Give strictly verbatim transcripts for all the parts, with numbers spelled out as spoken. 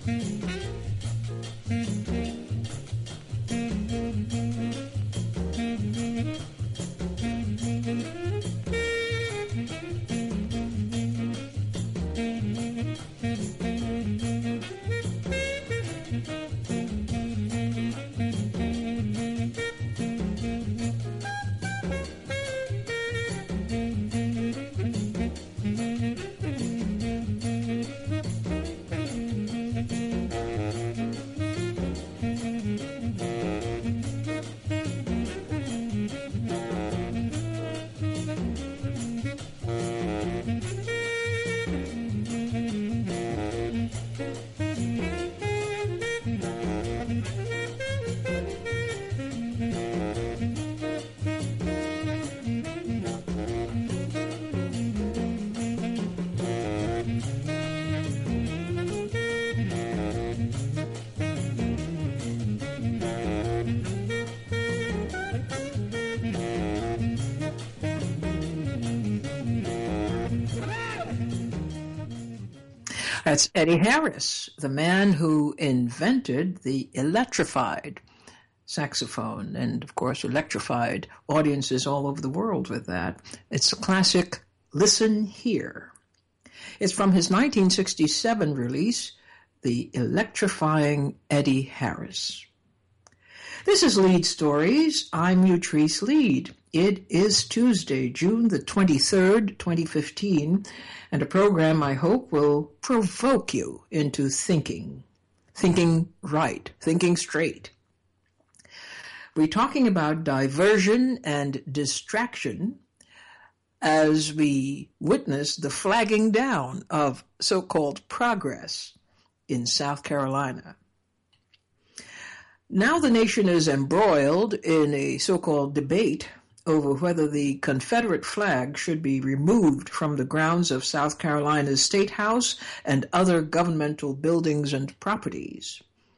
That's Eddie Harris, the man who invented the electrified saxophone and, of course, electrified audiences all over the world with that. It's a classic, Listen Here. It's from his nineteen sixty-seven release, The Electrifying Eddie Harris. This is Lead Stories. I'm Utrice Lead. It is Tuesday, June the twenty-third, twenty fifteen, and a program I hope will provoke you into thinking, thinking right, thinking straight. We're talking about diversion and distraction as we witness the flagging down of so-called progress in South Carolina. Now the nation is embroiled in a so-called debate over whether the Confederate flag should be removed from the grounds of South Carolina's State House and other governmental buildings and properties.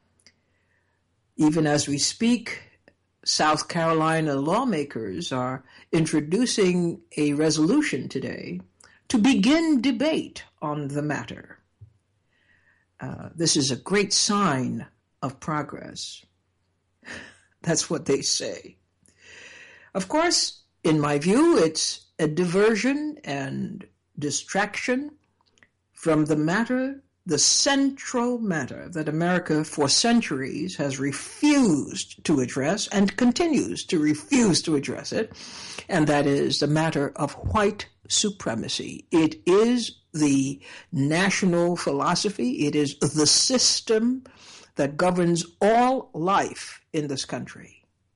Even as we speak, South Carolina lawmakers are introducing a resolution today to begin debate on the matter. Uh, this is a great sign of progress. That's what they say. Of course, in my view, it's a diversion and distraction from the matter, the central matter that America for centuries has refused to address and continues to refuse to address it, and that is the matter of white supremacy. It is the national philosophy. It is the system that governs all life in this country.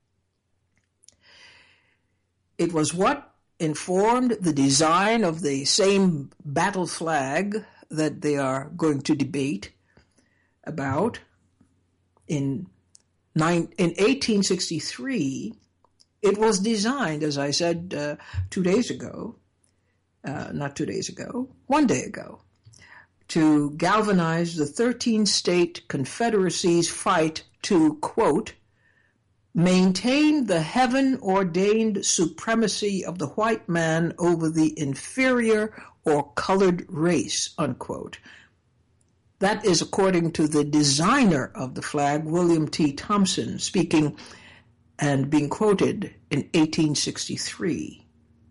It was what informed the design of the same battle flag that they are going to debate about. In, nine, in eighteen sixty-three, it was designed, as I said uh, two days ago, uh, not two days ago, one day ago, to galvanize the thirteen-state Confederacy's fight to, quote, maintain the heaven-ordained supremacy of the white man over the inferior or colored race, unquote. That is according to the designer of the flag, William T. Thompson, speaking and being quoted in eighteen sixty-three.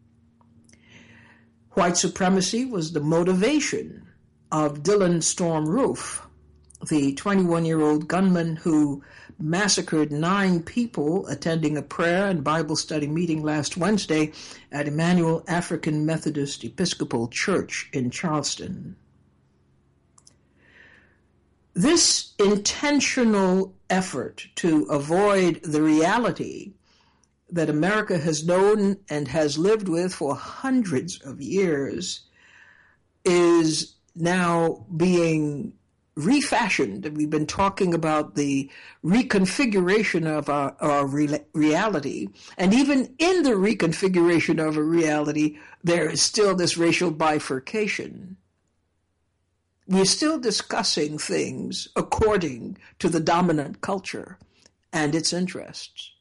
White supremacy was the motivation of Dylan Storm Roof, the twenty-one-year-old gunman who massacred nine people attending a prayer and Bible study meeting last Wednesday at Emmanuel African Methodist Episcopal Church in Charleston. This intentional effort to avoid the reality that America has known and has lived with for hundreds of years is now being refashioned. We've been talking about the reconfiguration of our, our re- reality. And even in the reconfiguration of a reality, there is still this racial bifurcation. We're still discussing things according to the dominant culture and its interests.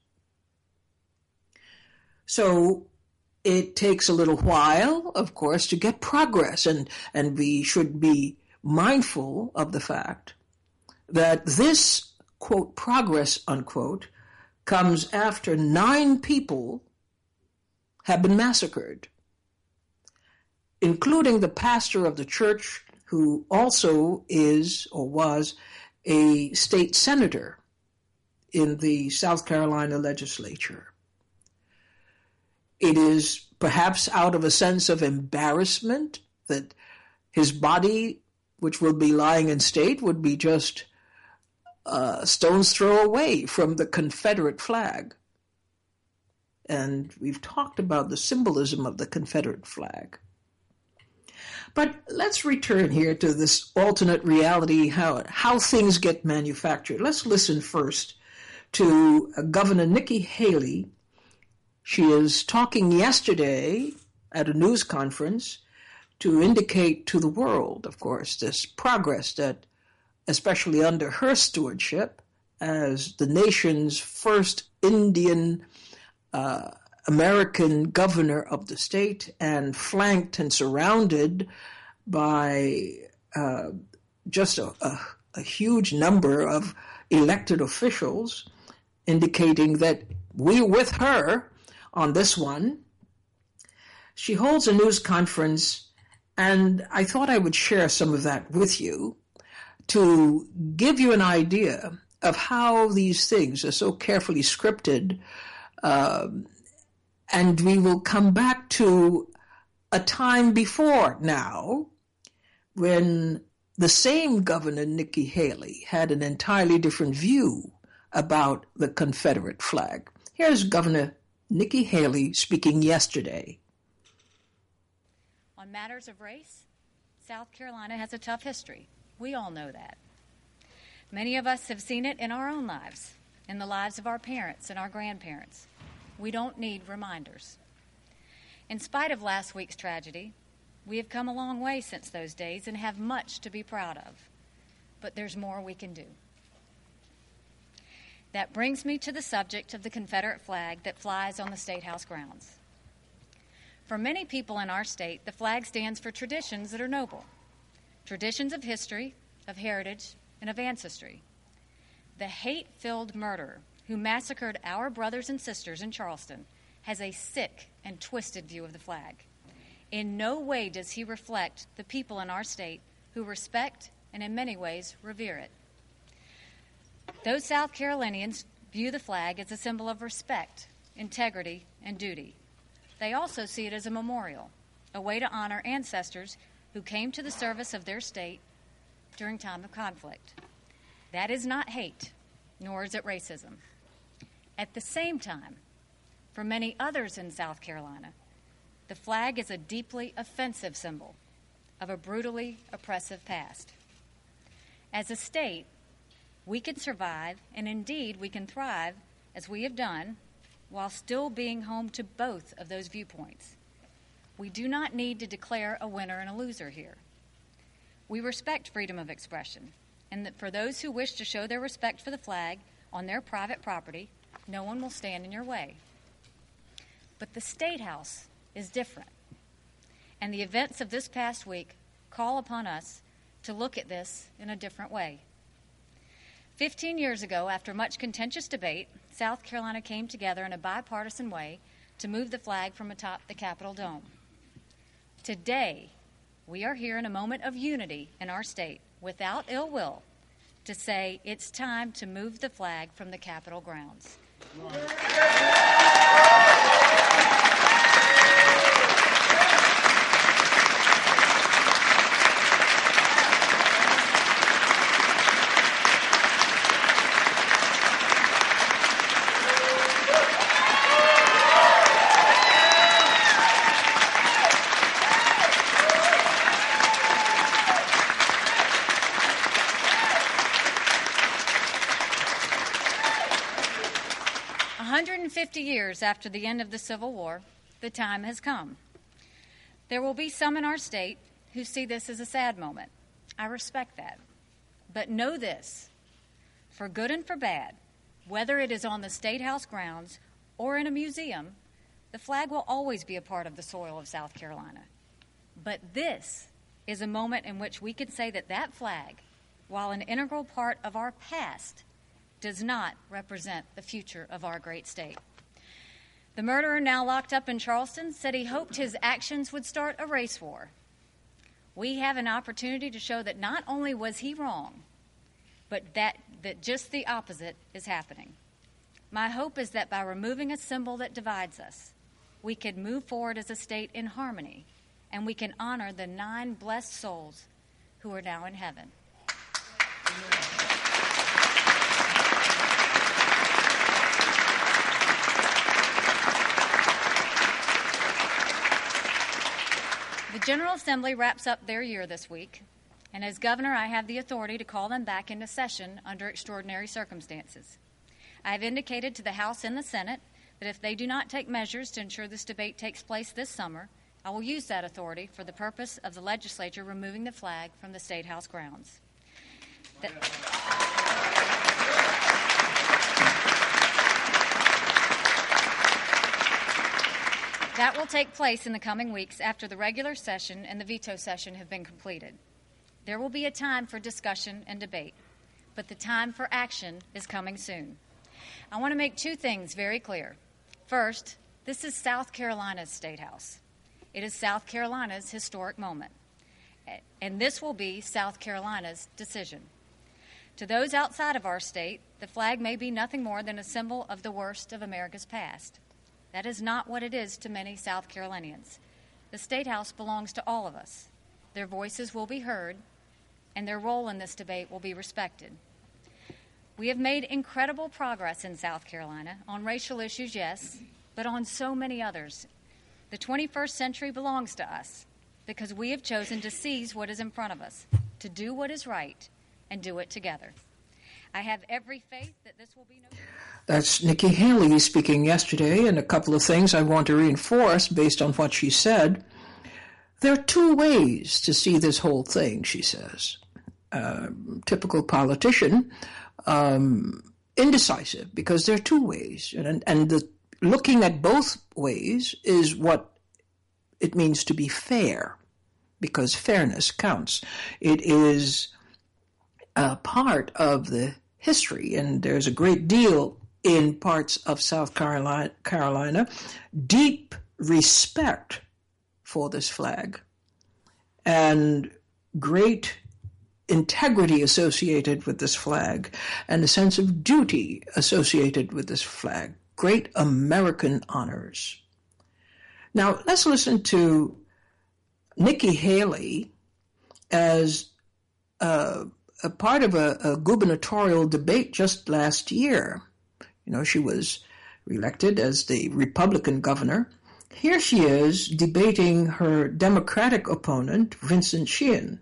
So it takes a little while, of course, to get progress, and, and we should be mindful of the fact that this, quote, progress, unquote, comes after nine people have been massacred, including the pastor of the church, who also is or was a state senator in the South Carolina legislature. It is perhaps out of a sense of embarrassment that his body, which will be lying in state, would be just a stone's throw away from the Confederate flag. And we've talked about the symbolism of the Confederate flag. But let's return here to this alternate reality, how, how things get manufactured. Let's listen first to Governor Nikki Haley. She is talking yesterday at a news conference to indicate to the world, of course, this progress that, especially under her stewardship as the nation's first Indian uh, American governor of the state, and flanked and surrounded by uh, just a, a, a huge number of elected officials, indicating that we're with her on this one. She holds a news conference, and I thought I would share some of that with you to give you an idea of how these things are so carefully scripted. Um, and we will come back to a time before now when the same Governor Nikki Haley had an entirely different view about the Confederate flag. Here's Governor Nikki Haley speaking yesterday. On matters of race, South Carolina has a tough history. We all know that. Many of us have seen it in our own lives, in the lives of our parents and our grandparents. We don't need reminders. In spite of last week's tragedy, we have come a long way since those days and have much to be proud of. But there's more we can do. That brings me to the subject of the Confederate flag that flies on the State House grounds. For many people in our state, the flag stands for traditions that are noble. Traditions of history, of heritage, and of ancestry. The hate-filled murderer who massacred our brothers and sisters in Charleston has a sick and twisted view of the flag. In no way does he reflect the people in our state who respect and in many ways revere it. Those South Carolinians view the flag as a symbol of respect, integrity, and duty. They also see it as a memorial, a way to honor ancestors who came to the service of their state during time of conflict. That is not hate, nor is it racism. At the same time, for many others in South Carolina, the flag is a deeply offensive symbol of a brutally oppressive past. As a state, we can survive, and indeed we can thrive, as we have done, while still being home to both of those viewpoints. We do not need to declare a winner and a loser here. We respect freedom of expression, and that for those who wish to show their respect for the flag on their private property, no one will stand in your way. But the State House is different, and the events of this past week call upon us to look at this in a different way. Fifteen years ago, after much contentious debate, South Carolina came together in a bipartisan way to move the flag from atop the Capitol dome. Today, we are here in a moment of unity in our state, without ill will, to say it's time to move the flag from the Capitol grounds. one hundred fifty years after the end of the Civil War, the time has come. There will be some in our state who see this as a sad moment. I respect that. But know this, for good and for bad, whether it is on the State House grounds or in a museum, the flag will always be a part of the soil of South Carolina. But this is a moment in which we can say that that flag while an integral part of our past, does not represent the future of our great state. The murderer, now locked up in Charleston, said he hoped his actions would start a race war. We have an opportunity to show that not only was he wrong, but that, that just the opposite is happening. My hope is that by removing a symbol that divides us, we can move forward as a state in harmony, and we can honor the nine blessed souls who are now in heaven. The General Assembly wraps up their year this week, and as governor, I have the authority to call them back into session under extraordinary circumstances. I have indicated to the House and the Senate that if they do not take measures to ensure this debate takes place this summer, I will use that authority for the purpose of the legislature removing the flag from the State House grounds. The- That will take place in the coming weeks after the regular session and the veto session have been completed. There will be a time for discussion and debate, but the time for action is coming soon. I want to make two things very clear. First, this is South Carolina's State House. It is South Carolina's historic moment, and this will be South Carolina's decision. To those outside of our state, the flag may be nothing more than a symbol of the worst of America's past. That is not what it is to many South Carolinians. The State House belongs to all of us. Their voices will be heard, and their role in this debate will be respected. We have made incredible progress in South Carolina on racial issues, yes, but on so many others. The twenty-first century belongs to us because we have chosen to seize what is in front of us, to do what is right, and do it together. I have every faith that this will be no... That's Nikki Haley speaking yesterday, and a couple of things I want to reinforce based on what she said. There are two ways to see this whole thing, she says. Uh, typical politician, um, indecisive, because there are two ways. And, and the, looking at both ways is what it means to be fair, because fairness counts. It is a part of the history, and there's a great deal in parts of South Carolina, Carolina, deep respect for this flag and great integrity associated with this flag and a sense of duty associated with this flag. Great American honors. Now, let's listen to Nikki Haley as uh, a part of a, a gubernatorial debate just last year. You know, she was reelected as the Republican governor. Here she is debating her Democratic opponent, Vincent Sheehan.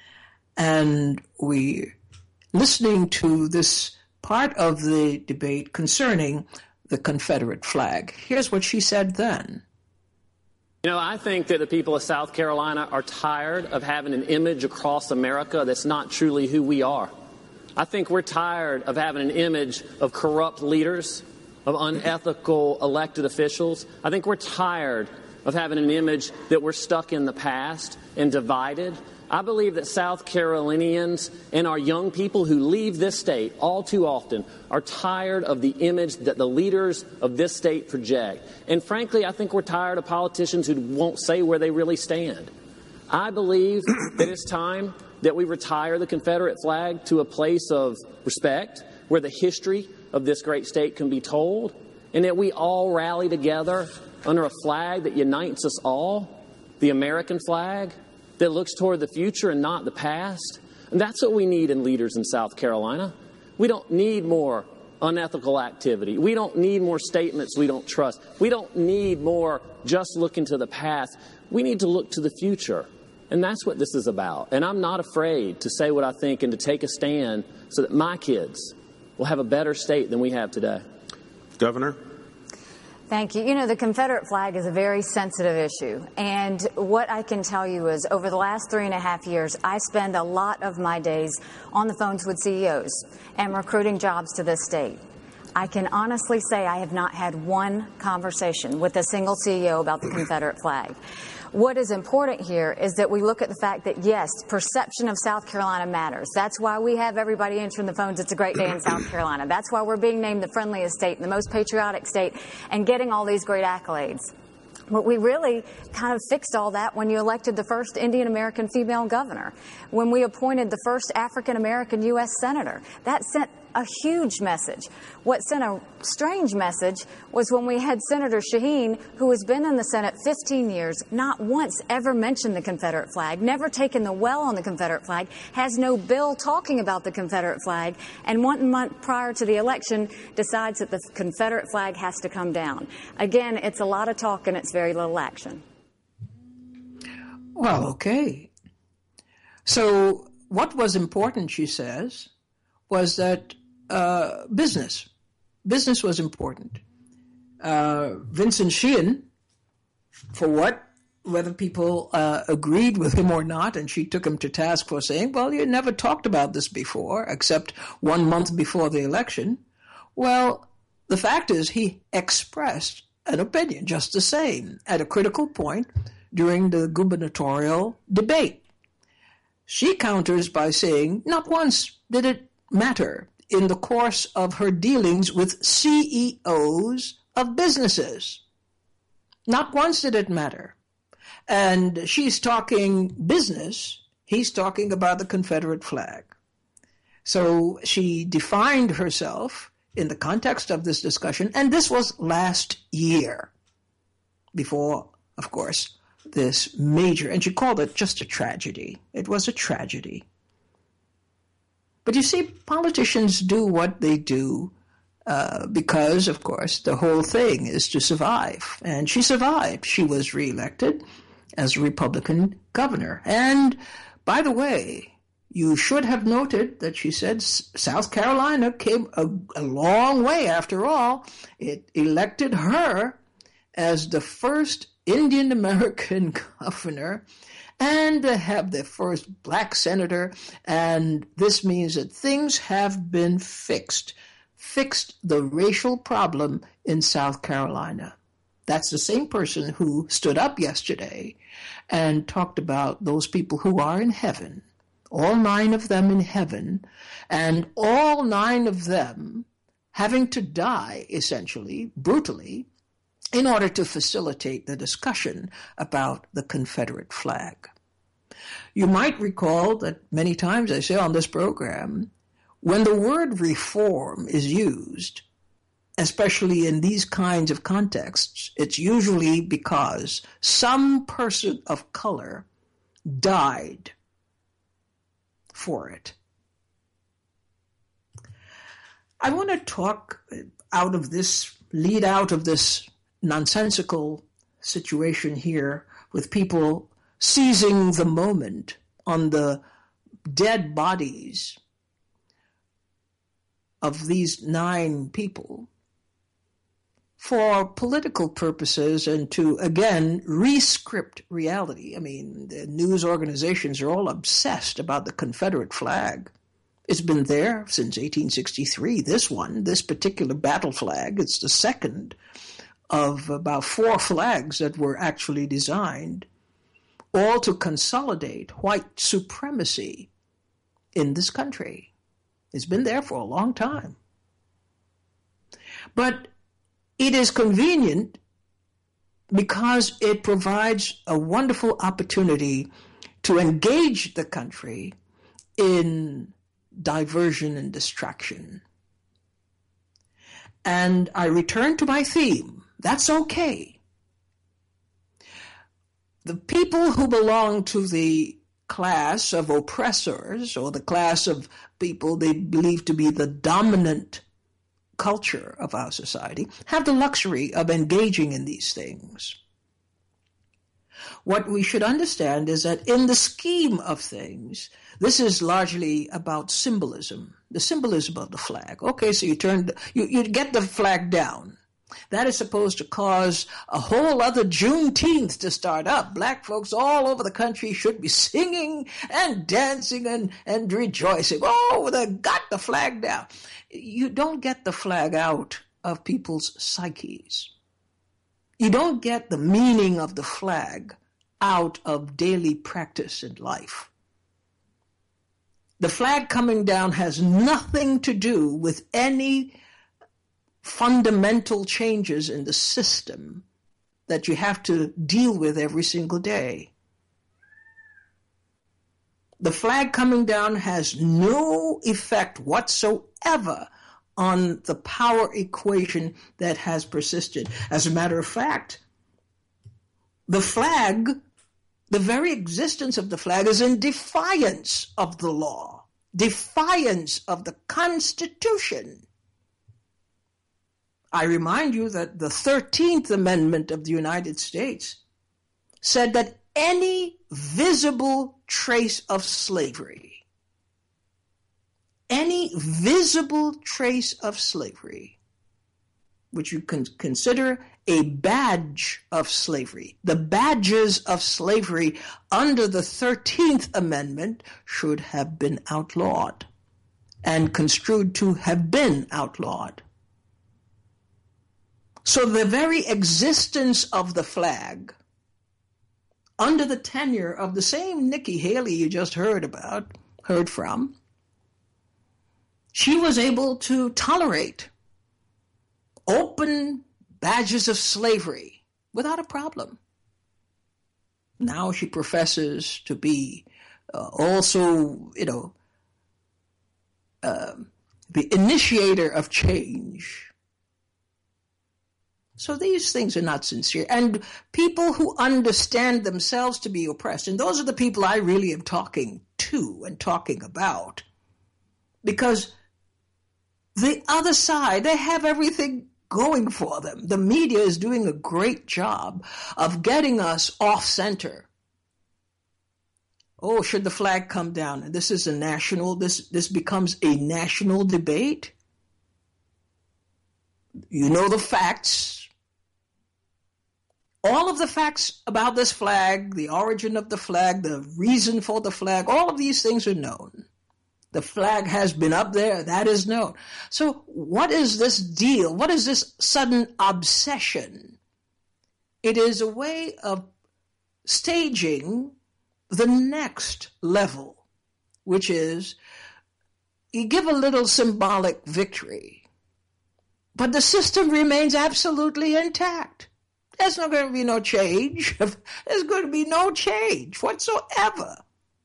And we listening to this part of the debate concerning the Confederate flag. Here's what she said then. You know, I think that the people of South Carolina are tired of having an image across America that's not truly who we are. I think we're tired of having an image of corrupt leaders, of unethical elected officials. I think we're tired of having an image that we're stuck in the past and divided. I believe that South Carolinians and our young people who leave this state all too often are tired of the image that the leaders of this state project. And frankly, I think we're tired of politicians who won't say where they really stand. I believe that it's time that we retire the Confederate flag to a place of respect where the history of this great state can be told, and that we all rally together under a flag that unites us all, the American flag, that looks toward the future and not the past. And that's what we need in leaders in South Carolina. We don't need more unethical activity. We don't need more statements we don't trust. We don't need more just looking to the past. We need to look to the future. And that's what this is about. And I'm not afraid to say what I think and to take a stand so that my kids will have a better state than we have today. Governor? Thank you. You know, the Confederate flag is a very sensitive issue. And what I can tell you is over the last three and a half years, I spend a lot of my days on the phones with C E Os and recruiting jobs to this state. I can honestly say I have not had one conversation with a single C E O about the Confederate flag. What is important here is that we look at the fact that, yes, perception of South Carolina matters. That's why we have everybody answering the phones. It's a great day in South Carolina. That's why we're being named the friendliest state and the most patriotic state and getting all these great accolades. But we really kind of fixed all that when you elected the first Indian American female governor, when we appointed the first African American U S senator. That sent a huge message. What sent a strange message was when we had Senator Shaheen, who has been in the Senate fifteen years, not once ever mentioned the Confederate flag, never taken the well on the Confederate flag, has no bill talking about the Confederate flag, and one month prior to the election decides that the Confederate flag has to come down. Again, it's a lot of talk and it's very little action. Well, okay. So what was important, she says, was that Uh, business. Business was important. Uh, Vincent Sheehan, for what? Whether people uh, agreed with him or not, and she took him to task for saying, well, you never talked about this before, except one month before the election. Well, the fact is he expressed an opinion just the same at a critical point during the gubernatorial debate. She counters by saying, not once did it matter in the course of her dealings with C E Os of businesses. Not once did it matter. And she's talking business. He's talking about the Confederate flag. So she defined herself in the context of this discussion, and this was last year, before, of course, this major, and she called it just a tragedy. It was a tragedy. But you see, politicians do what they do uh, because, of course, the whole thing is to survive. And she survived. She was reelected as a Republican governor. And, by the way, you should have noted that she said South Carolina came a, a long way after all. It elected her as the first Indian American governor and to have the first black senator, and this means that things have been fixed, fixed the racial problem in South Carolina. That's the same person who stood up yesterday and talked about those people who are in heaven, all nine of them in heaven, and all nine of them having to die, essentially, brutally, in order to facilitate the discussion about the Confederate flag. You might recall that many times I say on this program, when the word reform is used, especially in these kinds of contexts, it's usually because some person of color died for it. I want to talk out of this, lead out of this nonsensical situation here with people seizing the moment on the dead bodies of these nine people for political purposes and to, again, re-script reality. I mean, the news organizations are all obsessed about the Confederate flag. It's been there since eighteen sixty-three, this one, this particular battle flag. It's the second of about four flags that were actually designed, all to consolidate white supremacy in this country. It's been there for a long time. But it is convenient because it provides a wonderful opportunity to engage the country in diversion and distraction. And I return to my theme. That's okay. The people who belong to the class of oppressors, or the class of people they believe to be the dominant culture of our society, have the luxury of engaging in these things. What we should understand is that in the scheme of things, this is largely about symbolism, the symbolism of the flag. Okay, so you turn, you, you get the flag down. That is supposed to cause a whole other Juneteenth to start up. Black folks all over the country should be singing and dancing and, and rejoicing. Oh, they got the flag down. You don't get the flag out of people's psyches. You don't get the meaning of the flag out of daily practice in life. The flag coming down has nothing to do with any fundamental changes in the system that you have to deal with every single day. The flag coming down has no effect whatsoever on the power equation that has persisted. As a matter of fact, the flag, the very existence of the flag is in defiance of the law, defiance of the Constitution. I remind you that the thirteenth Amendment of the United States said that any visible trace of slavery, any visible trace of slavery, which you can consider a badge of slavery, the badges of slavery under the thirteenth Amendment should have been outlawed and construed to have been outlawed. So the very existence of the flag under the tenure of the same Nikki Haley you just heard about, heard from, she was able to tolerate open badges of slavery without a problem. Now she professes to be uh, also, you know, uh, the initiator of change. So these things are not sincere. And people who understand themselves to be oppressed, and those are the people I really am talking to and talking about, because the other side, they have everything going for them. The media is doing a great job of getting us off center. Oh, should the flag come down? And this is a national, this, this becomes a national debate. You know the facts. All of the facts about this flag, the origin of the flag, the reason for the flag, all of these things are known. The flag has been up there, that is known. So what is this deal? What is this sudden obsession? It is a way of staging the next level, which is you give a little symbolic victory, but the system remains absolutely intact. There's not going to be no change. There's going to be no change whatsoever.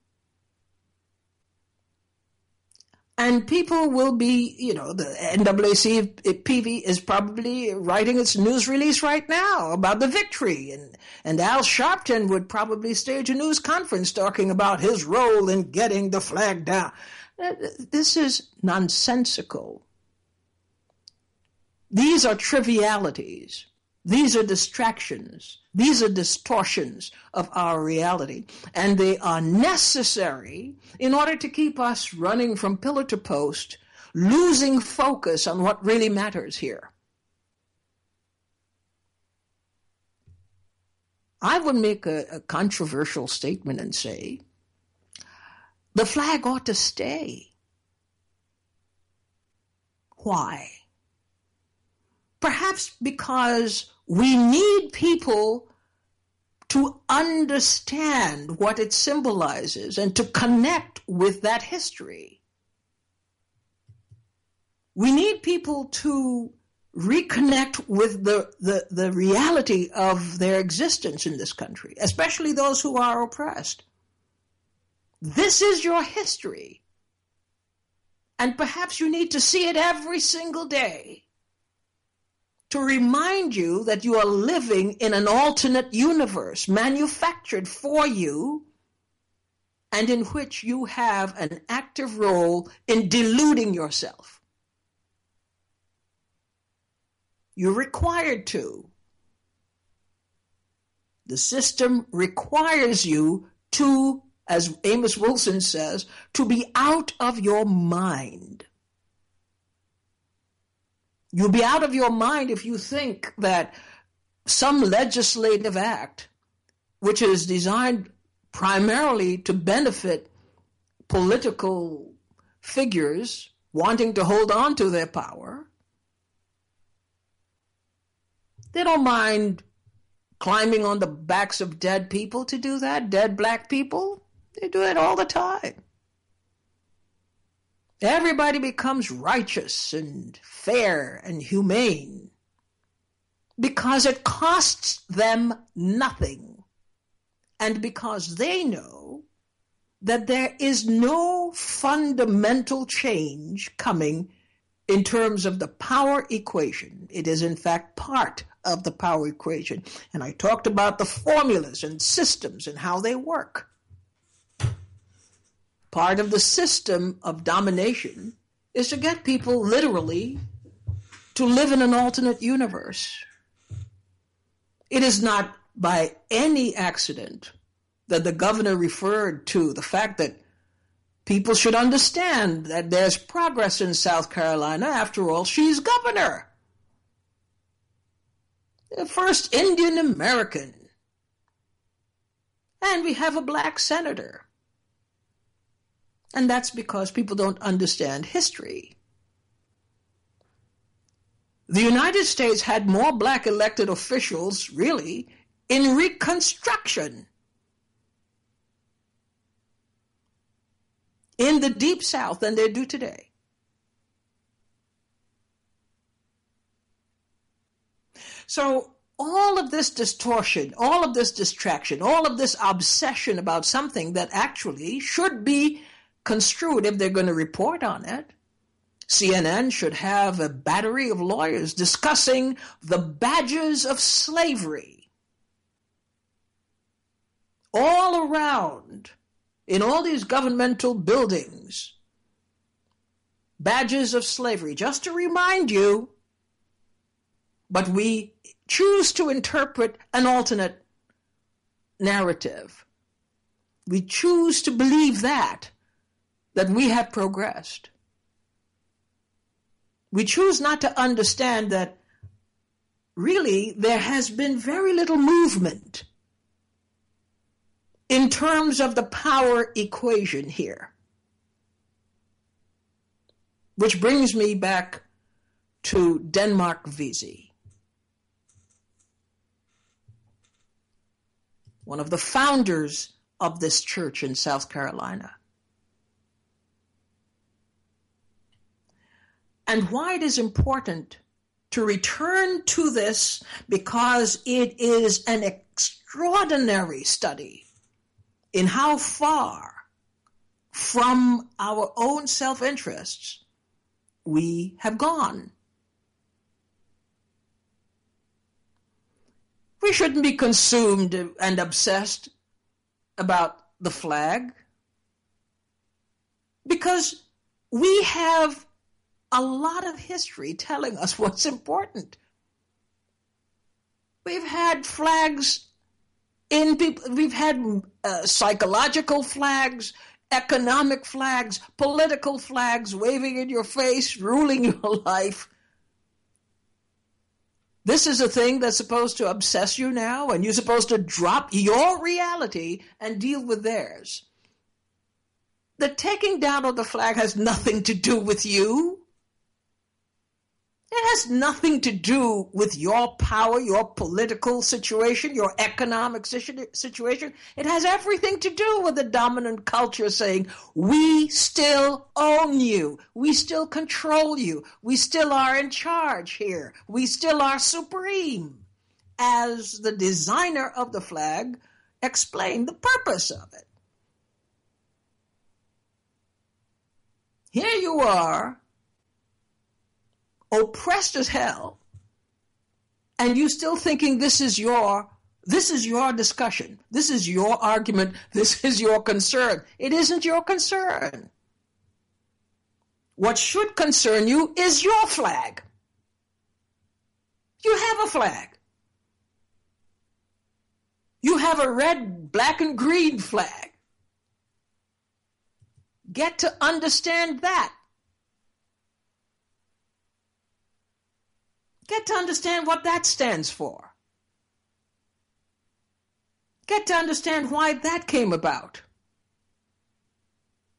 And people will be, you know, the N double A C P V is probably writing its news release right now about the victory. And, and Al Sharpton would probably stage a news conference talking about his role in getting the flag down. This is nonsensical. These are trivialities. These are distractions. These are distortions of our reality. And they are necessary in order to keep us running from pillar to post, losing focus on what really matters here. I would make a, a controversial statement and say, the flag ought to stay. Why? Perhaps because we need people to understand what it symbolizes and to connect with that history. We need people to reconnect with the, the, the reality of their existence in this country, especially those who are oppressed. This is your history. And perhaps you need to see it every single day to remind you that you are living in an alternate universe manufactured for you and in which you have an active role in deluding yourself. You're required to. The system requires you to, as Amos Wilson says, to be out of your mind. You'll be out of your mind if you think that some legislative act, which is designed primarily to benefit political figures wanting to hold on to their power, they don't mind climbing on the backs of dead people to do that, dead black people. They do it all the time. Everybody becomes righteous and fair and humane because it costs them nothing, and because they know that there is no fundamental change coming in terms of the power equation. It is in fact part of the power equation. And I talked about the formulas and systems and how they work. Part of the system of domination is to get people literally to live in an alternate universe. It is not by any accident that the governor referred to the fact that people should understand that there's progress in South Carolina. After all, she's governor. The first Indian American. And we have a black senator. And that's because people don't understand history. The United States had more black elected officials, really, in Reconstruction, in the Deep South, than they do today. So all of this distortion, all of this distraction, all of this obsession about something that actually should be construed if they're going to report on it. C N N should have a battery of lawyers discussing the badges of slavery all around in all these governmental buildings. Badges of slavery, just to remind you, but we choose to interpret an alternate narrative. We choose to believe that, that we have progressed. We choose not to understand that really there has been very little movement in terms of the power equation here. Which brings me back to Denmark Vesey, one of the founders of this church in South Carolina. And why it is important to return to this, because it is an extraordinary study in how far from our own self-interests we have gone. We shouldn't be consumed and obsessed about the flag, because we have a lot of history telling us what's important. We've had flags in people, we've had uh, psychological flags, economic flags, political flags waving in your face, ruling your life. This is a thing that's supposed to obsess you now, and you're supposed to drop your reality and deal with theirs. The taking down of the flag has nothing to do with you. It has nothing to do with your power, your political situation, your economic situation. It has everything to do with the dominant culture saying, we still own you. We still control you. We still are in charge here. We still are supreme. As the designer of the flag explained the purpose of it. Here you are, oppressed as hell, and you still thinking this is your this is your discussion, this is your argument, this is your concern. It isn't your concern. What should concern you is your flag. You have a flag. You have a red, black, and green flag. Get to understand that. Get to understand what that stands for. Get to understand why that came about.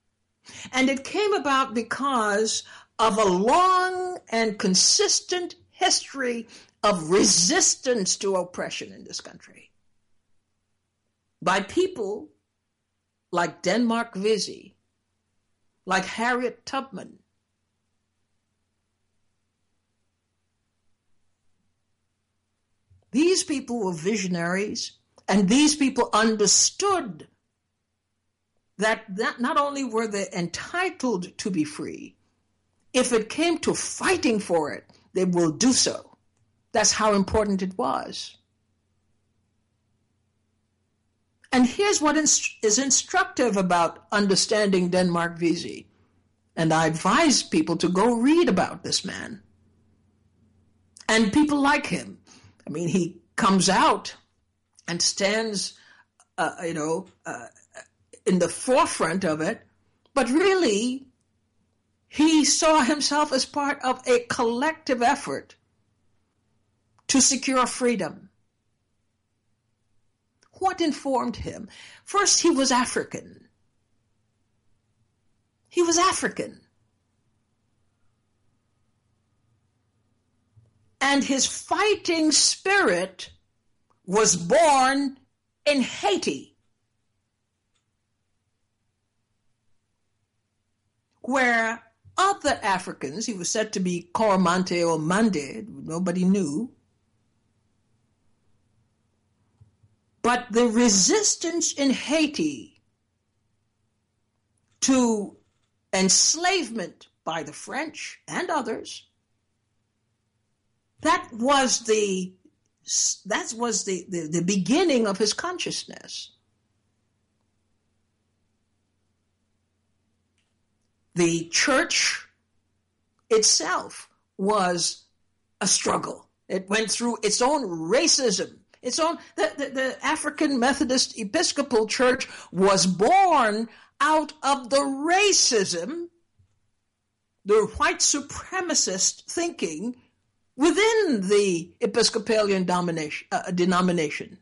And it came about because of a long and consistent history of resistance to oppression in this country by people like Denmark Vesey, like Harriet Tubman. These people were visionaries, and these people understood that, that not only were they entitled to be free, if it came to fighting for it, they will do so. That's how important it was. And here's what is instructive about understanding Denmark Vesey. And I advise people to go read about this man. And people like him. I mean, he comes out and stands, uh, you know, uh, in the forefront of it. But really, he saw himself as part of a collective effort to secure freedom. What informed him? First, he was African. He was African. And his fighting spirit was born in Haiti, where other Africans, he was said to be Coromante or Mande, nobody knew. But the resistance in Haiti to enslavement by the French and others, that was the that was the, the, the beginning of his consciousness. The church itself was a struggle. It went through its own racism. Its own the, the, the African Methodist Episcopal Church was born out of the racism, the white supremacist thinking within the Episcopalian domination, uh, denomination.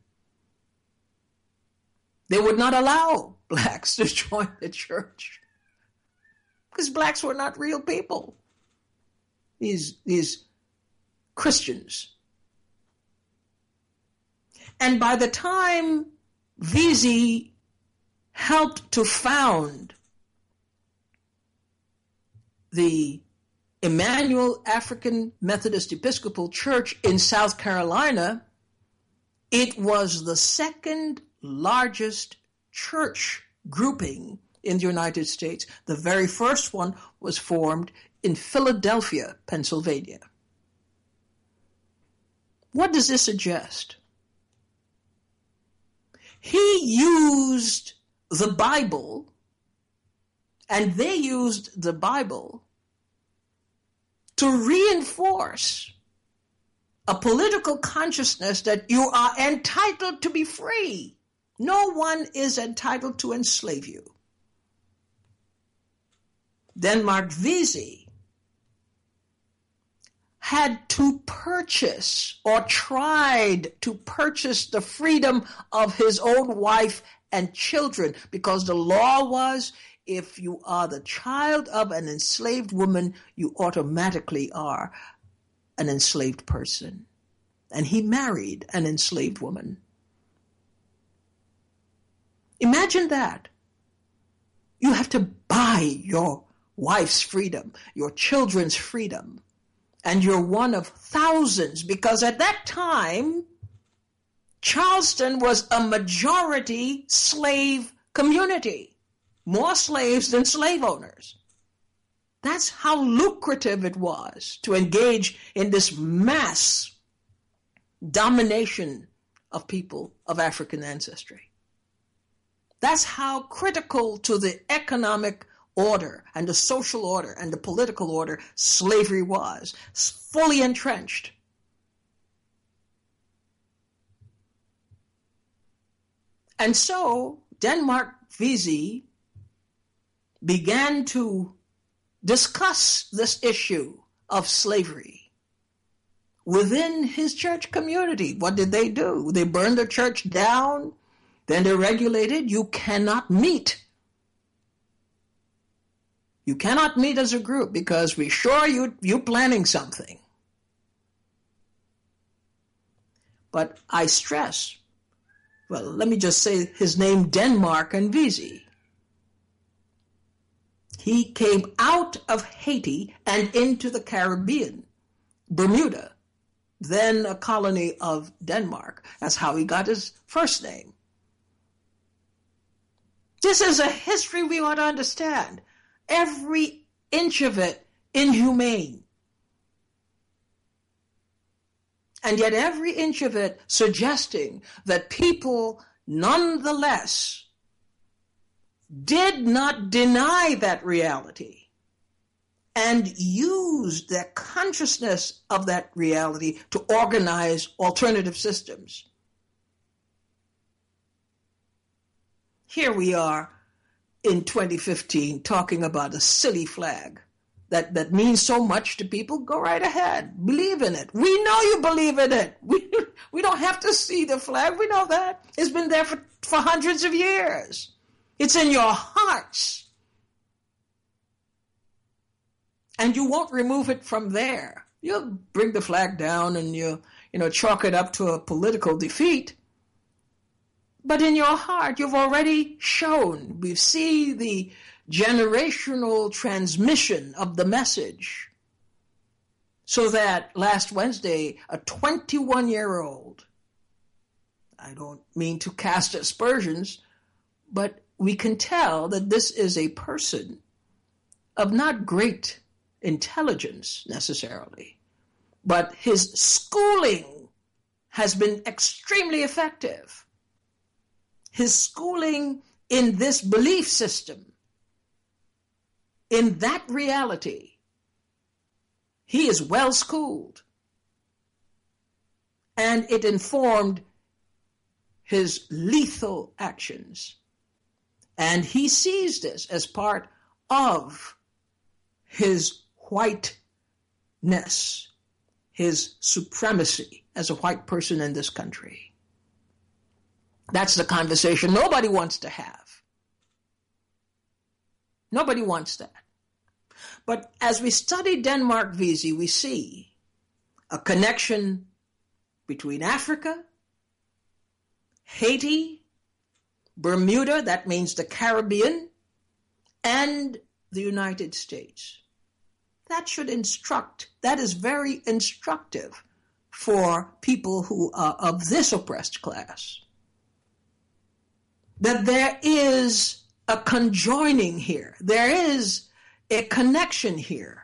They would not allow blacks to join the church because blacks were not real people. These, these Christians. And by the time Vesey helped to found the Emmanuel African Methodist Episcopal Church in South Carolina, it was the second largest church grouping in the United States. The very first one was formed in Philadelphia, Pennsylvania. What does this suggest? He used the Bible, and they used the Bible to reinforce a political consciousness that you are entitled to be free. No one is entitled to enslave you. Denmark Vesey had to purchase or tried to purchase the freedom of his own wife and children, because the law was if you are the child of an enslaved woman, you automatically are an enslaved person. And he married an enslaved woman. Imagine that. You have to buy your wife's freedom, your children's freedom, and you're one of thousands, because at that time, Charleston was a majority slave community. More slaves than slave owners. That's how lucrative it was to engage in this mass domination of people of African ancestry. That's how critical to the economic order and the social order and the political order slavery was, fully entrenched. And so Denmark Vesey began to discuss this issue of slavery within his church community. What did they do? They burned the church down. Then they regulated, you cannot meet. You cannot meet as a group because we're sure you, you're planning something. But I stress, well, let me just say his name, Denmark and Vesey. He came out of Haiti and into the Caribbean, Bermuda, then a colony of Denmark. That's how he got his first name. This is a history we ought to understand. Every inch of it inhumane. And yet every inch of it suggesting that people nonetheless did not deny that reality and used their consciousness of that reality to organize alternative systems. Here we are in twenty fifteen talking about a silly flag that, that means so much to people. Go right ahead. Believe in it. We know you believe in it. We, we don't have to see the flag. We know that. It's been there for, for hundreds of years. It's in your hearts. And you won't remove it from there. You'll bring the flag down and you, you know, chalk it up to a political defeat. But in your heart, you've already shown. We see the generational transmission of the message. So that last Wednesday, a twenty-one-year-old, I don't mean to cast aspersions, but we can tell that this is a person of not great intelligence necessarily, but his schooling has been extremely effective. His schooling in this belief system, in that reality, he is well schooled. And it informed his lethal actions. And he sees this as part of his whiteness, his supremacy as a white person in this country. That's the conversation nobody wants to have. Nobody wants that. But as we study Denmark Vesey, we see a connection between Africa, Haiti, Bermuda, that means the Caribbean, and the United States. That should instruct, that is very instructive for people who are of this oppressed class. That there is a conjoining here. There is a connection here.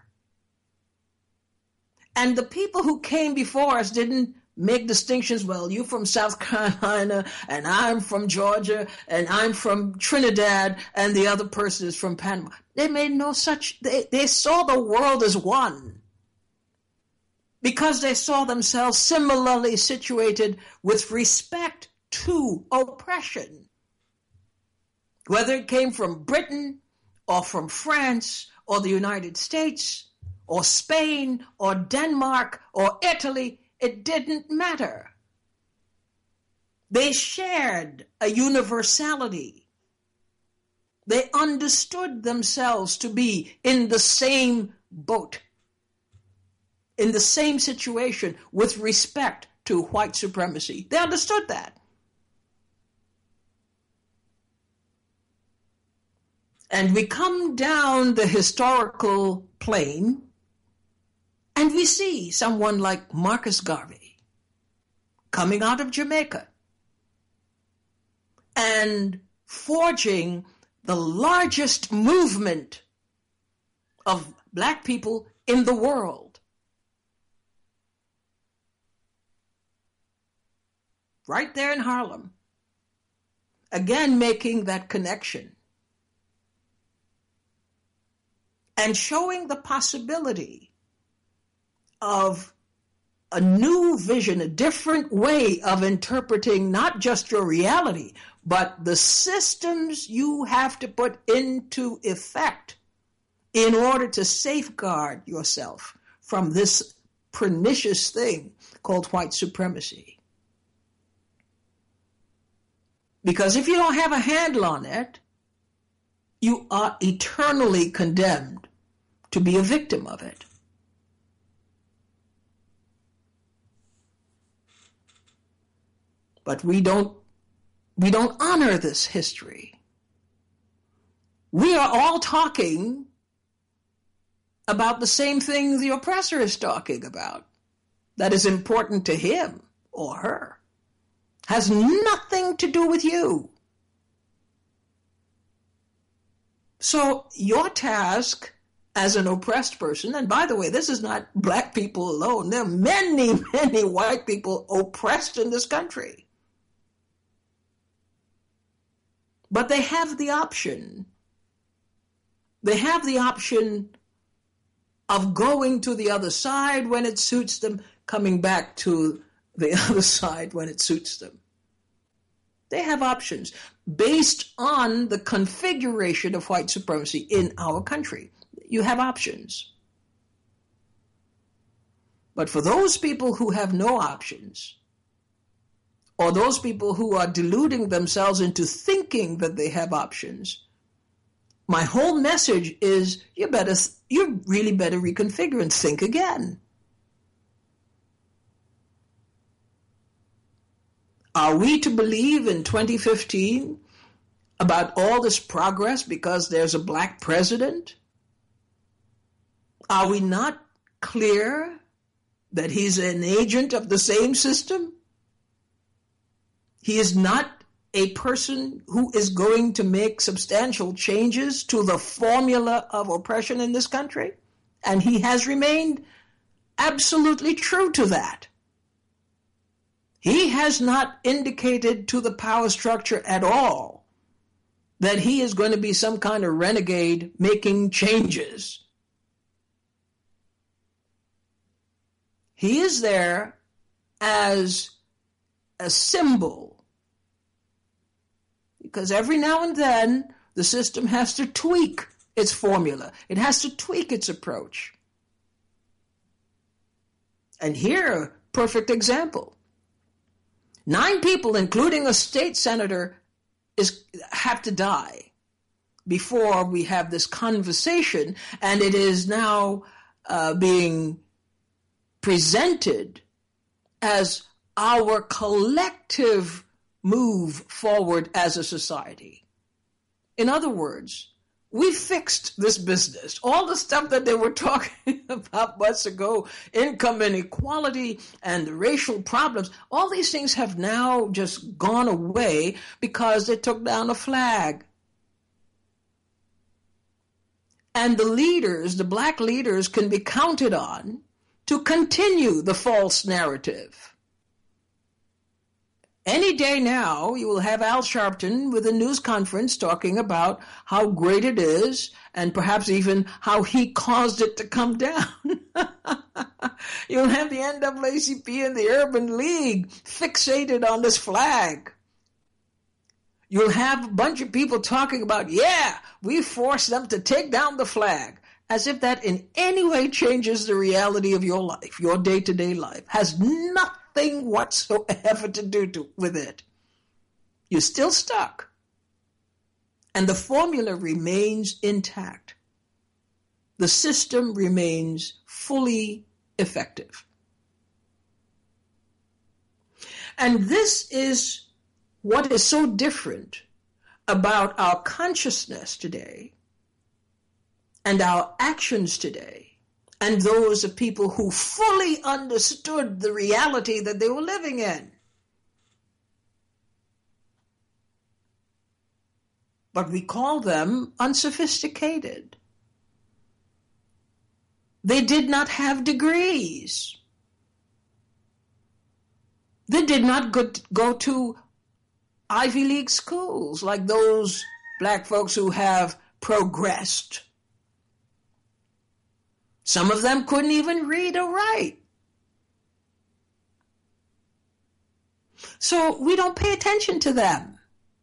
And the people who came before us didn't make distinctions. Well, you from South Carolina, and I'm from Georgia, and I'm from Trinidad, and the other person is from Panama. They made no such, they, they saw the world as one. Because they saw themselves similarly situated with respect to oppression. Whether it came from Britain, or from France, or the United States, or Spain, or Denmark, or Italy, it didn't matter. They shared a universality. They understood themselves to be in the same boat, in the same situation with respect to white supremacy. They understood that. And we come down the historical plane and we see someone like Marcus Garvey coming out of Jamaica and forging the largest movement of black people in the world. Right there in Harlem. Again, making that connection. And showing the possibility of a new vision, a different way of interpreting not just your reality, but the systems you have to put into effect in order to safeguard yourself from this pernicious thing called white supremacy. Because if you don't have a handle on it, you are eternally condemned to be a victim of it. But we don't, we don't honor this history. We are all talking about the same thing the oppressor is talking about. That is important to him or her. Has nothing to do with you. So your task as an oppressed person, and by the way, this is not black people alone. There are many, many white people oppressed in this country. But they have the option. They have the option of going to the other side when it suits them, coming back to the other side when it suits them. They have options based on the configuration of white supremacy in our country. You have options. But for those people who have no options, or those people who are deluding themselves into thinking that they have options, my whole message is you better, you really better reconfigure and think again. Are we to believe in twenty fifteen about all this progress because there's a black president? Are we not clear that he's an agent of the same system? He is not a person who is going to make substantial changes to the formula of oppression in this country, and he has remained absolutely true to that. He has not indicated to the power structure at all that he is going to be some kind of renegade making changes. He is there as a symbol, because every now and then the system has to tweak its formula. It has to tweak its approach. And here, a perfect example. Nine people, including a state senator, is have to die before we have this conversation, and it is now uh, being presented as our collective move forward as a society. In other words, we fixed this business. All the stuff that they were talking about months ago, income inequality and the racial problems, all these things have now just gone away because they took down a flag. And the leaders, the black leaders, can be counted on to continue the false narrative. Any day now, you will have Al Sharpton with a news conference talking about how great it is and perhaps even how he caused it to come down. You'll have the N double A C P and the Urban League fixated on this flag. You'll have a bunch of people talking about, yeah, we forced them to take down the flag, as if that in any way changes the reality of your life, your day-to-day life. Has nothing Thing whatsoever to do to, with it. You're still stuck. And the formula remains intact. The system remains fully effective. And this is what is so different about our consciousness today and our actions today, and those of people who fully understood the reality that they were living in. But we call them unsophisticated. They did not have degrees. They did not go, go to Ivy League schools like those black folks who have progressed. Some of them couldn't even read or write. So we don't pay attention to them.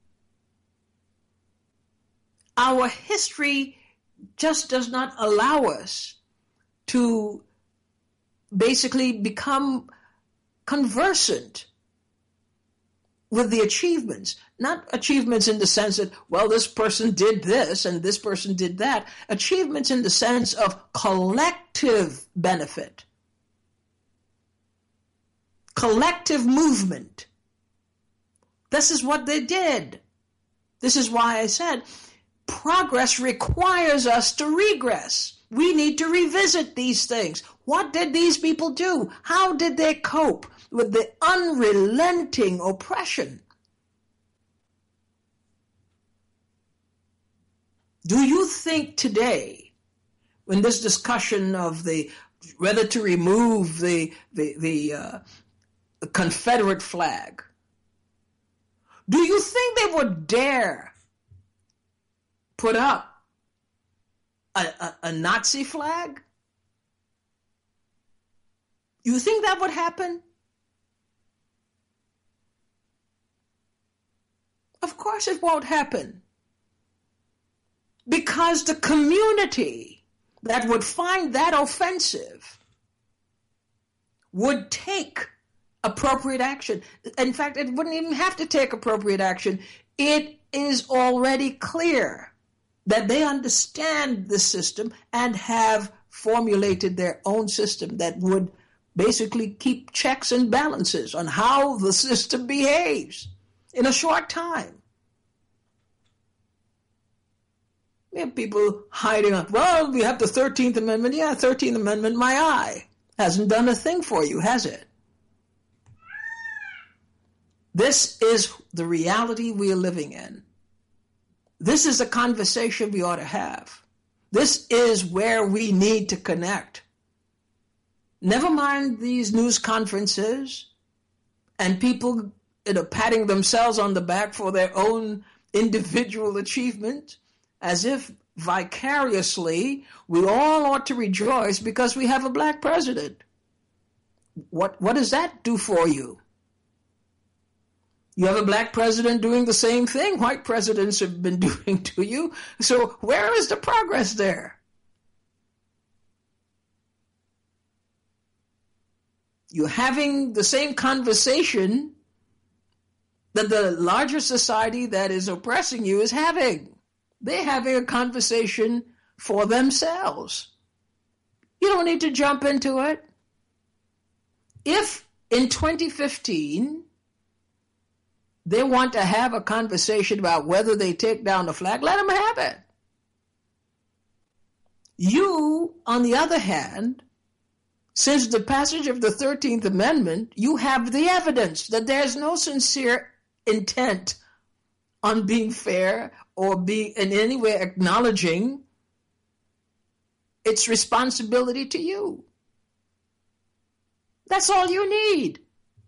Our history just does not allow us to basically become conversant with the achievements. Not achievements in the sense that, well, this person did this and this person did that. Achievements in the sense of collective benefit, collective movement. This is what they did. This is why I said progress requires us to regress. We need to revisit these things. What did these people do? How did they cope with the unrelenting oppression? Do you think today, in this discussion of the whether to remove the the the, uh, the Confederate flag, do you think they would dare put up a, a, a Nazi flag? You think that would happen? Of course it won't happen. Because the community that would find that offensive would take appropriate action. In fact, it wouldn't even have to take appropriate action. It is already clear that they understand the system and have formulated their own system that would basically keep checks and balances on how the system behaves in a short time. We have people hiding up. Well, we have the thirteenth Amendment. Yeah, thirteenth Amendment, my eye. Hasn't done a thing for you, has it? This is the reality we are living in. This is a conversation we ought to have. This is where we need to connect. Never mind these news conferences and people, you know, patting themselves on the back for their own individual achievement, as if vicariously we all ought to rejoice because we have a black president. What, what does that do for you? You have a black president doing the same thing white presidents have been doing to you. So where is the progress there? You're having the same conversation that the larger society that is oppressing you is having. They're having a conversation for themselves. You don't need to jump into it. If in twenty fifteen they want to have a conversation about whether they take down the flag, let them have it. You, on the other hand, since the passage of the thirteenth Amendment, you have the evidence that there's no sincere intent on being fair or being in any way acknowledging its responsibility to you. That's all you need.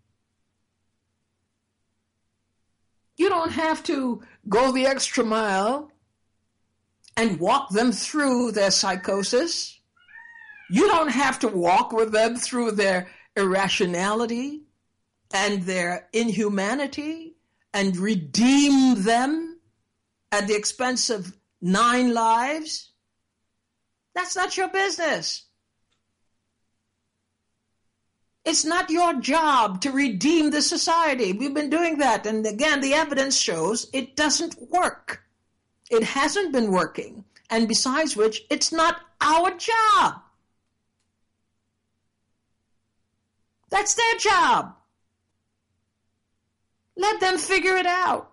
You don't have to go the extra mile and walk them through their psychosis. You don't have to walk with them through their irrationality and their inhumanity and redeem them at the expense of nine lives. That's not your business. It's not your job to redeem the society. We've been doing that. And again, the evidence shows it doesn't work. It hasn't been working. And besides which, it's not our job. That's their job. Let them figure it out.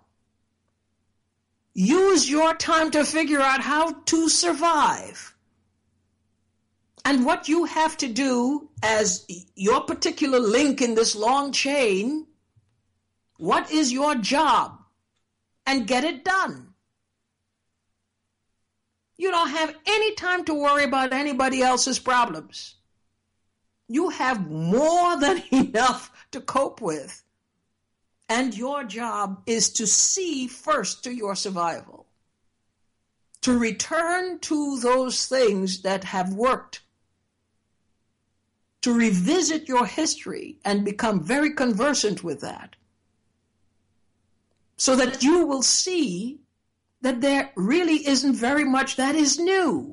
Use your time to figure out how to survive. And what you have to do as your particular link in this long chain, what is your job? And get it done. You don't have any time to worry about anybody else's problems. You have more than enough to cope with. And your job is to see first to your survival. To return to those things that have worked. To revisit your history and become very conversant with that. So that you will see that there really isn't very much that is new.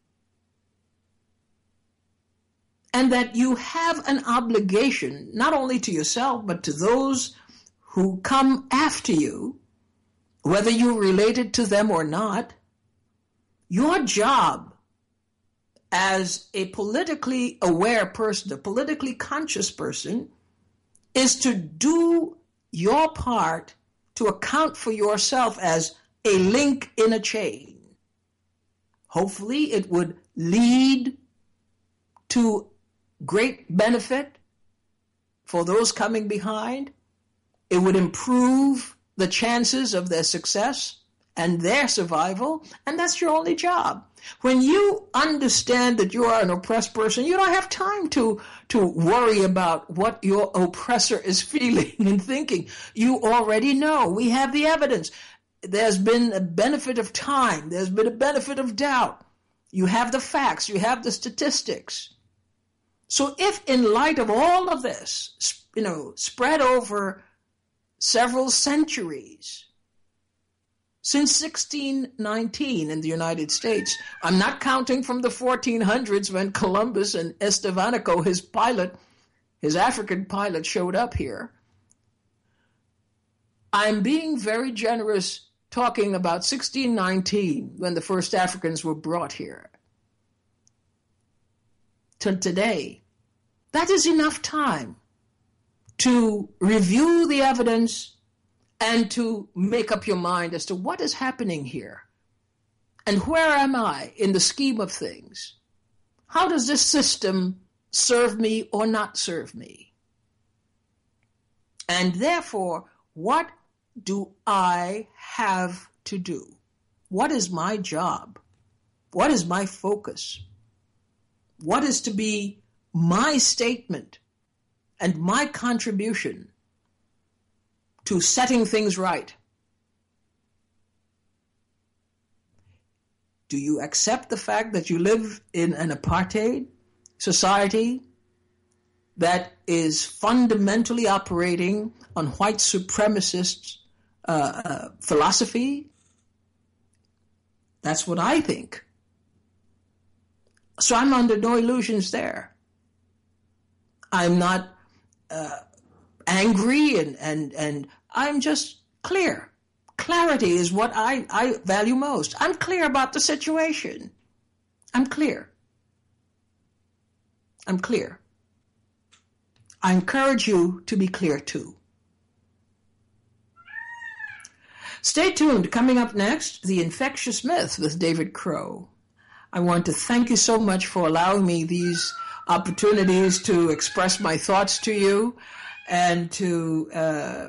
And that you have an obligation, not only to yourself, but to those who come after you, whether you're related to them or not. Your job as a politically aware person, a politically conscious person, is to do your part to account for yourself as a link in a chain. Hopefully it would lead to great benefit for those coming behind. It would improve the chances of their success and their survival, and that's your only job. When you understand that you are an oppressed person, you don't have time to, to worry about what your oppressor is feeling and thinking. You already know. We have the evidence. There's been a benefit of time. There's been a benefit of doubt. You have the facts. You have the statistics. So if in light of all of this, you know, spread over several centuries, since sixteen nineteen in the United States, I'm not counting from the fourteen hundreds when Columbus and Estevanico, his pilot, his African pilot, showed up here. I'm being very generous talking about sixteen nineteen when the first Africans were brought here. To today, that is enough time to review the evidence and to make up your mind as to what is happening here. And where am I in the scheme of things? How does this system serve me or not serve me? And therefore, what do I have to do? What is my job? What is my focus? What is to be my statement and my contribution to setting things right? Do you accept the fact that you live in an apartheid society that is fundamentally operating on white supremacist uh, uh, philosophy? That's what I think. So I'm under no illusions there. I'm not uh, angry and, and, and I'm just clear. Clarity is what I, I value most. I'm clear about the situation. I'm clear. I'm clear. I encourage you to be clear too. Stay tuned. Coming up next, The Infectious Myth with David Crow. I want to thank you so much for allowing me these opportunities to express my thoughts to you and to uh,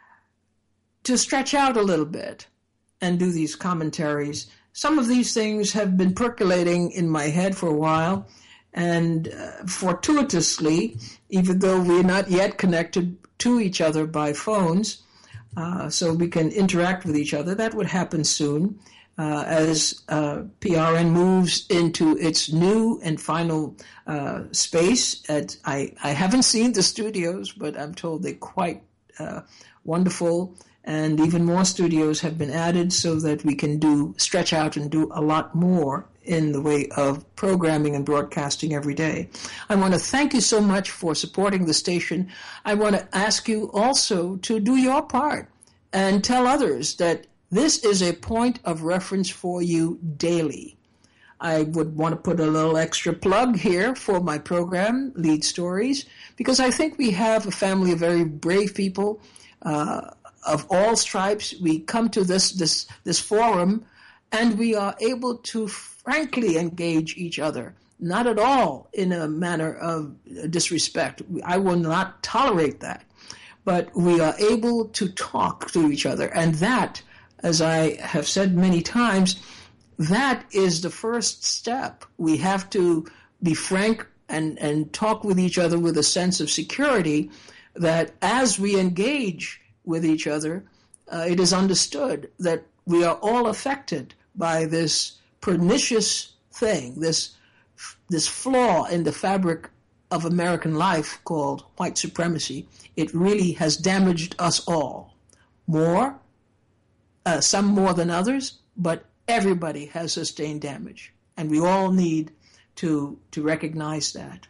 to stretch out a little bit and do these commentaries. Some of these things have been percolating in my head for a while, and uh, fortuitously, even though we're not yet connected to each other by phones, uh, so we can interact with each other, that would happen soon. Uh, as uh, P R N moves into its new and final uh, space. At, I, I haven't seen the studios, but I'm told they're quite uh, wonderful, and even more studios have been added so that we can do stretch out and do a lot more in the way of programming and broadcasting every day. I want to thank you so much for supporting the station. I want to ask you also to do your part and tell others that this is a point of reference for you daily. I would want to put a little extra plug here for my program, Lead Stories, because I think we have a family of very brave people uh, of all stripes. We come to this, this, this forum and we are able to frankly engage each other, not at all in a manner of disrespect. I will not tolerate that. But we are able to talk to each other, and that, as I have said many times, that is the first step. We have to be frank and, and talk with each other with a sense of security that as we engage with each other, uh, it is understood that we are all affected by this pernicious thing, this, this flaw in the fabric of American life called white supremacy. It really has damaged us all. More Uh, some more than others, but everybody has sustained damage, and we all need to to recognize that.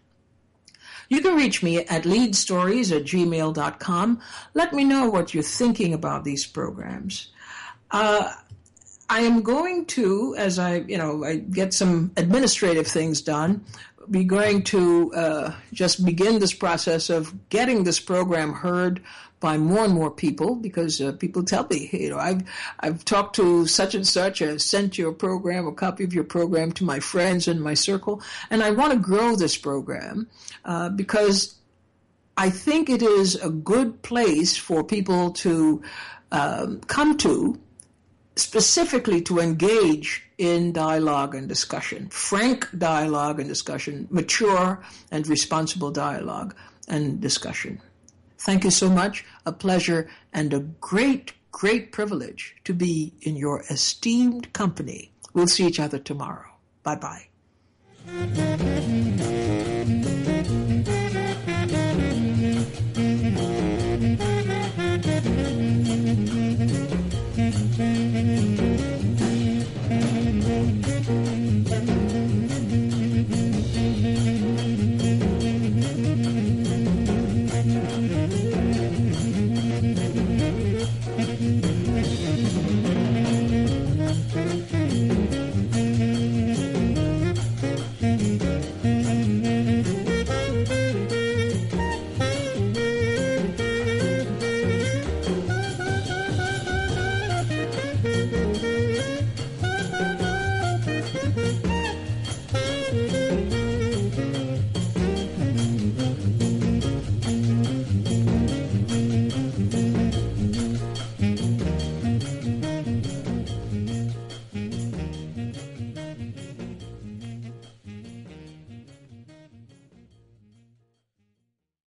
You can reach me at leadstories at gmail dot com. Let me know what you're thinking about these programs. Uh, I am going to, as I, you know, I get some administrative things done, be going to uh, just begin this process of getting this program heard by more and more people, because uh, people tell me, you know, I've I've talked to such and such, I sent your program, a copy of your program to my friends in my circle, and I want to grow this program uh, because I think it is a good place for people to um, come to, specifically to engage in dialogue and discussion, frank dialogue and discussion, mature and responsible dialogue and discussion. Thank you so much. A pleasure and a great, great privilege to be in your esteemed company. We'll see each other tomorrow. Bye-bye.